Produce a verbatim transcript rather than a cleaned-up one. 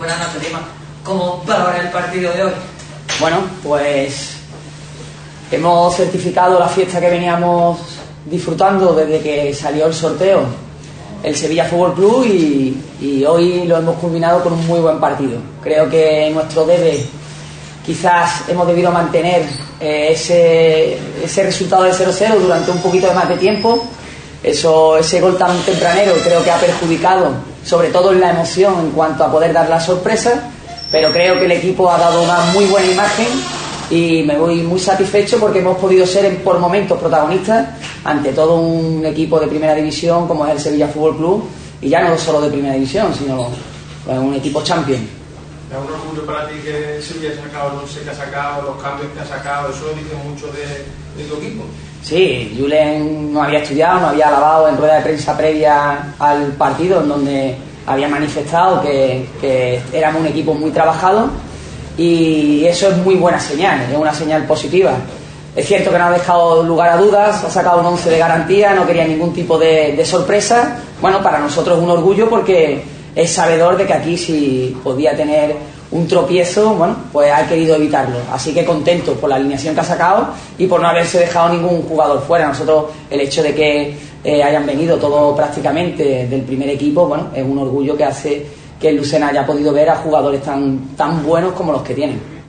buenas noches, Dima. ¿Cómo valora el partido de hoy? Bueno, pues hemos certificado la fiesta que veníamos disfrutando desde que salió el sorteo, el Sevilla Fútbol Club, y, y hoy lo hemos culminado con un muy buen partido. Creo que nuestro debe, quizás hemos debido mantener eh, ese, ese resultado de cero cero durante un poquito de más de tiempo. Eso, ese gol tan tempranero creo que ha perjudicado, sobre todo en la emoción en cuanto a poder dar la sorpresa, pero creo que el equipo ha dado una muy buena imagen y me voy muy satisfecho porque hemos podido ser por momentos protagonistas ante todo un equipo de primera división como es el Sevilla Fútbol Club, y ya no solo de primera división, sino un equipo champion. ¿Es un orgullo para ti que Sevilla ha sacado el once que ha sacado, los cambios que ha sacado? Eso dice mucho de, de tu equipo. Sí, Julen no había estudiado, no había alabado en rueda de prensa previa al partido, en donde había manifestado que, que éramos un equipo muy trabajado, y eso es muy buena señal, es una señal positiva. Es cierto que no ha dejado lugar a dudas, ha sacado un once de garantía, no quería ningún tipo de, de sorpresa. Bueno, para nosotros es un orgullo porque es sabedor de que aquí, si podía tener un tropiezo, bueno, pues ha querido evitarlo. Así que contento por la alineación que ha sacado y por no haberse dejado ningún jugador fuera. Nosotros, el hecho de que eh, hayan venido todos prácticamente del primer equipo, bueno, es un orgullo que hace que el Lucena haya podido ver a jugadores tan, tan buenos como los que tienen.